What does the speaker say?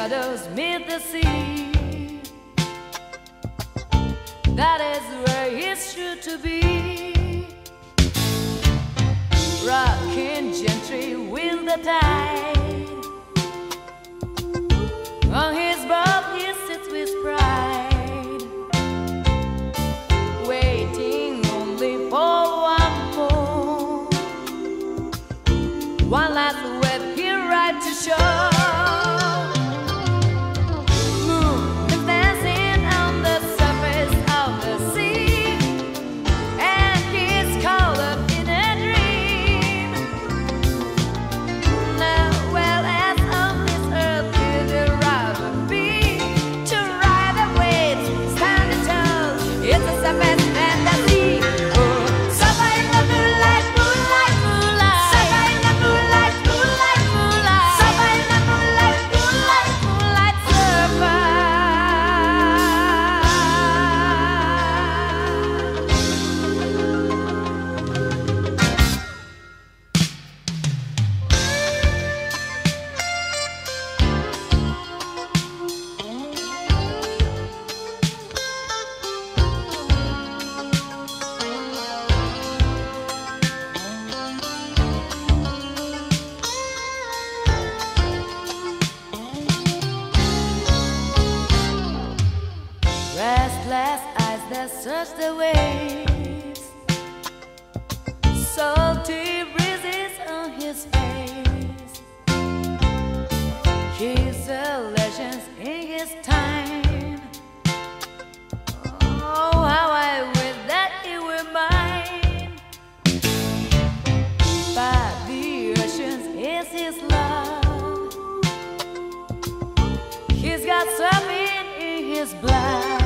shadows meet the sea. That is where it's true to be. Rocking gently with the tide. On his boat he sits with pride, waiting only for one more. One last wave he rides to shore. Restless eyes that search the waves, salty breezes on his face. He's a legend in his time. Oh, how I wish that he were mine. But the ocean is his love. He's got something in his blood.